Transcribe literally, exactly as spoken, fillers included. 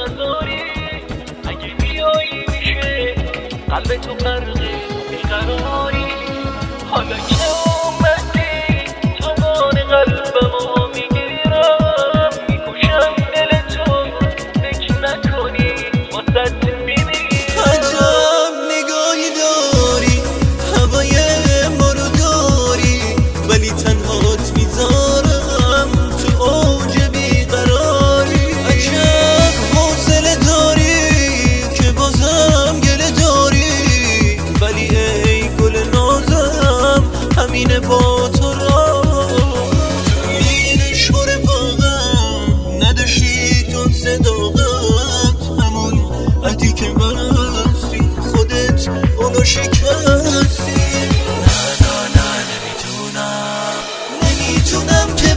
نذاری، اگه بیایی میشه قلب تو غرق بیقراری. حالا که اومدی توان قلبمو میگیرم، میکشم دل تو فکر نکنی واسه میمیرم. عجب نگاهی داری، هوای ما رو داری، ولی تنهات میذارم تو اوج بیقراری. عجب حوصله داری که بازم گله داری، ولی ای گل نازم همینه با تو را. این شور باغم نداشتی تو صداقت، همون عهدی که بستی خودت اونو شکستی. نه نه نه نمیتونم نمیتونم که